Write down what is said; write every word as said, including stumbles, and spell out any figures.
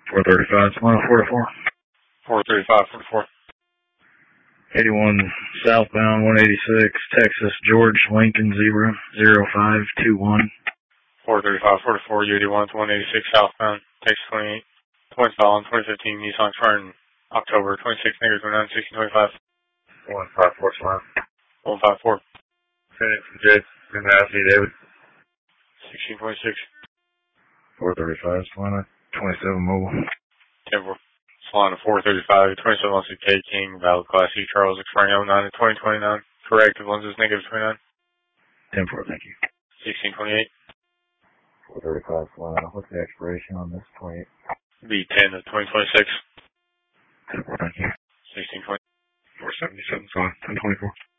four thirty-five, Solana four to four. four thirty-five, four to four. eighty-one southbound, one eighty-six, Texas, George, Lincoln, zebra, zero five two one. four thirty-five, four to four, U eighty-one, one eighty-six southbound, Texas twenty-eight, twenty on twenty fifteen Nissan Fern, October twenty-sixth, negative twenty-nine, sixteen twenty-five. one five four, Solana. one five four. Phoenix, Jake, Gymnasty, David. sixteen twenty-six. four thirty-five, Solana, twenty-seven mobile. ten four. Solana four thirty-five, twenty-seven one six K King, valid class C, Charles, expiring oh nine to twenty twenty-nine. Corrective lenses, negative twenty-nine. ten four, thank you. sixteen twenty-eight. four thirty-five, Solana. What's the expiration on this? twenty-eight. B ten of twenty twenty-six. ten four, thank you. sixteen twenty. four seventy-seven, Solana, ten twenty-four.